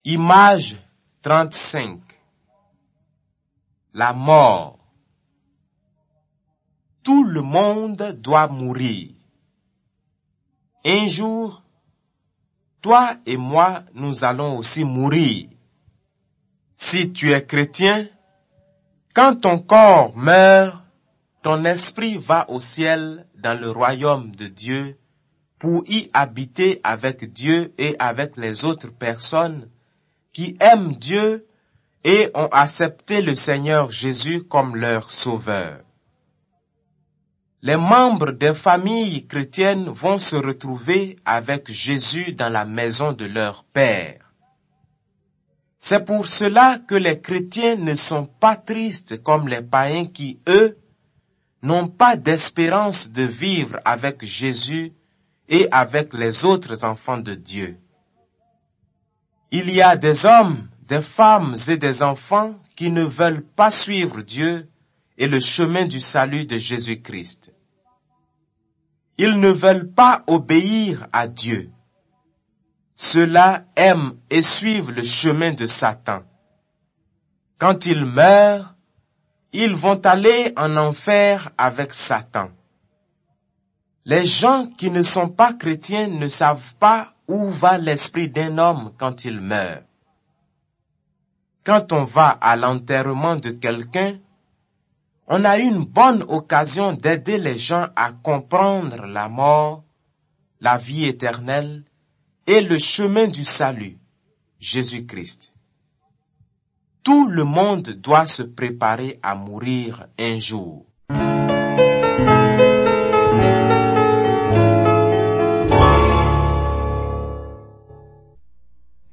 Image 35. La mort. Tout le monde doit mourir. Un jour, toi et moi, nous allons aussi mourir. Si tu es chrétien, quand ton corps meurt, ton esprit va au ciel dans le royaume de Dieu pour y habiter avec Dieu et avec les autres personnes qui aiment Dieu et ont accepté le Seigneur Jésus comme leur sauveur. Les membres des familles chrétiennes vont se retrouver avec Jésus dans la maison de leur Père. C'est pour cela que les chrétiens ne sont pas tristes comme les païens qui, eux, n'ont pas d'espérance de vivre avec Jésus et avec les autres enfants de Dieu. Il y a des hommes, des femmes et des enfants qui ne veulent pas suivre Dieu et le chemin du salut de Jésus-Christ. Ils ne veulent pas obéir à Dieu. Ceux-là aiment et suivent le chemin de Satan. Quand ils meurent, ils vont aller en enfer avec Satan. Les gens qui ne sont pas chrétiens ne savent pas où va l'esprit d'un homme quand il meurt. Quand on va à l'enterrement de quelqu'un, on a une bonne occasion d'aider les gens à comprendre la mort, la vie éternelle et le chemin du salut, Jésus-Christ. Tout le monde doit se préparer à mourir un jour.